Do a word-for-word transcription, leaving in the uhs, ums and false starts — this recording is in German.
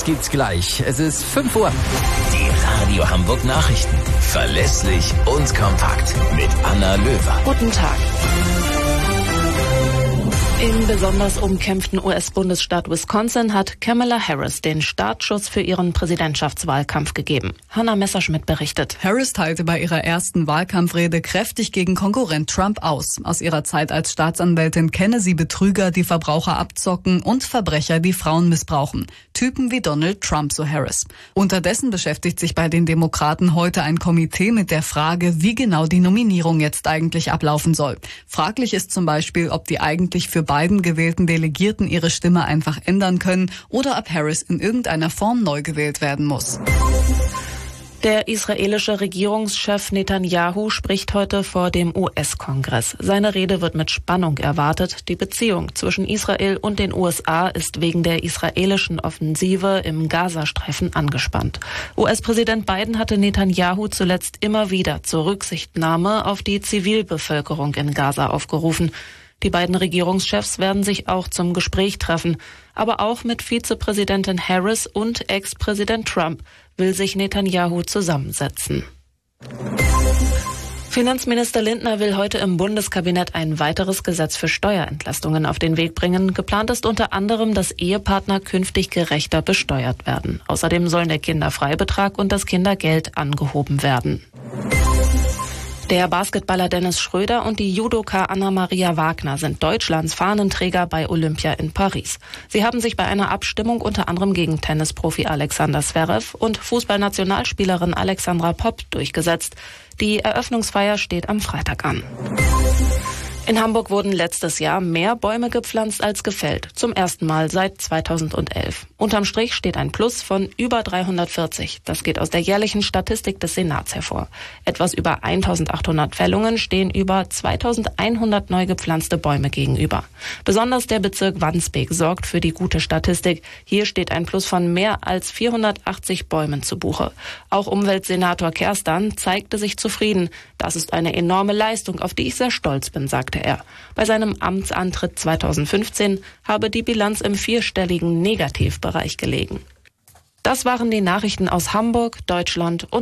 gibt's gleich. Es ist fünf Uhr. Die Radio Hamburg Nachrichten. Verlässlich und kompakt. Mit Anna Löwer. Guten Tag. Im besonders umkämpften U S-Bundesstaat Wisconsin hat Kamala Harris den Startschuss für ihren Präsidentschaftswahlkampf gegeben. Hanna Messerschmidt berichtet. Harris teilte bei ihrer ersten Wahlkampfrede kräftig gegen Konkurrent Trump aus. Aus ihrer Zeit als Staatsanwältin kenne sie Betrüger, die Verbraucher abzocken, und Verbrecher, die Frauen missbrauchen. Typen wie Donald Trump, so Harris. Unterdessen beschäftigt sich bei den Demokraten heute ein Komitee mit der Frage, wie genau die Nominierung jetzt eigentlich ablaufen soll. Fraglich ist zum Beispiel, ob die eigentlich für beiden gewählten Delegierten ihre Stimme einfach ändern können oder ob Harris in irgendeiner Form neu gewählt werden muss. Der israelische Regierungschef Netanyahu spricht heute vor dem U S-Kongress. Seine Rede wird mit Spannung erwartet. Die Beziehung zwischen Israel und den U S A ist wegen der israelischen Offensive im Gazastreifen angespannt. U S-Präsident Biden hatte Netanyahu zuletzt immer wieder zur Rücksichtnahme auf die Zivilbevölkerung in Gaza aufgerufen. Die beiden Regierungschefs werden sich auch zum Gespräch treffen. Aber auch mit Vizepräsidentin Harris und Ex-Präsident Trump will sich Netanyahu zusammensetzen. Finanzminister Lindner will heute im Bundeskabinett ein weiteres Gesetz für Steuerentlastungen auf den Weg bringen. Geplant ist unter anderem, dass Ehepartner künftig gerechter besteuert werden. Außerdem sollen der Kinderfreibetrag und das Kindergeld angehoben werden. Der Basketballer Dennis Schröder und die Judoka Anna-Maria Wagner sind Deutschlands Fahnenträger bei Olympia in Paris. Sie haben sich bei einer Abstimmung unter anderem gegen Tennisprofi Alexander Zverev und Fußballnationalspielerin Alexandra Popp durchgesetzt. Die Eröffnungsfeier steht am Freitag an. In Hamburg wurden letztes Jahr mehr Bäume gepflanzt als gefällt. Zum ersten Mal seit zweitausendelf. Unterm Strich steht ein Plus von über dreihundertvierzig. Das geht aus der jährlichen Statistik des Senats hervor. Etwas über eintausendachthundert Fällungen stehen über zweitausendeinhundert neu gepflanzte Bäume gegenüber. Besonders der Bezirk Wandsbek sorgt für die gute Statistik. Hier steht ein Plus von mehr als vierhundertachtzig Bäumen zu Buche. Auch Umweltsenator Kerstan zeigte sich zufrieden. Das ist eine enorme Leistung, auf die ich sehr stolz bin, sagte er. Bei seinem Amtsantritt zweitausendfünfzehn habe die Bilanz im vierstelligen Negativbereich gelegen. Das waren die Nachrichten aus Hamburg, Deutschland und